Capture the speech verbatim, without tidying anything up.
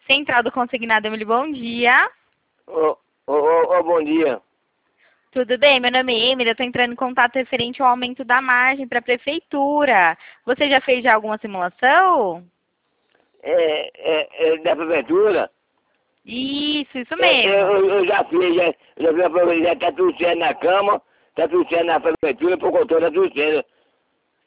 Central do Consignado, Emily, bom dia. Ô, ô, ô, ô, bom dia. Tudo bem? Meu nome é Emily, eu estou entrando em contato referente ao aumento da margem para a prefeitura. Você já fez já alguma simulação? É, é, é da prefeitura? Isso, isso É, mesmo. eu, eu já fiz, já, já fiz a prefeitura, já tá tudo certo na Câmara, tá tudo certo na prefeitura, por controle, tá tudo certo.